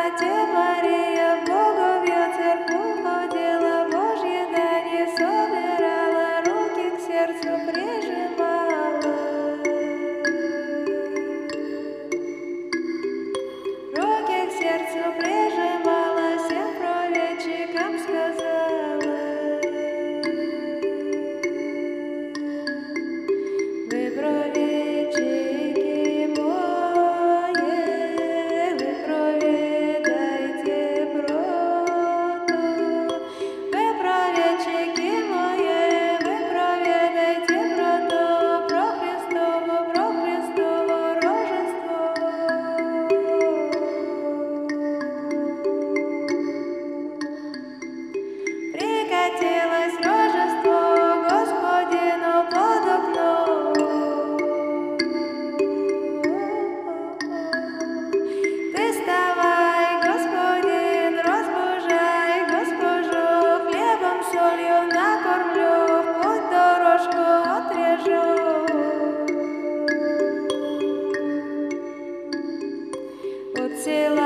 Мати Мария в Боговью церкву ходила, Божье дание собирала, руки к сердцу прижимала. Руки к сердцу прижимала, всем праведчикам сказала: вы праведчики мои, вы проведайте прото. Вы праведчики мои, вы проведайте прото, про Христово рожество. Прикатилось рожество Господину под окно. Ты вставай, Господин, разбужай госпожу, хлебом, солью накормлю, в путь дорожку отрежу. От села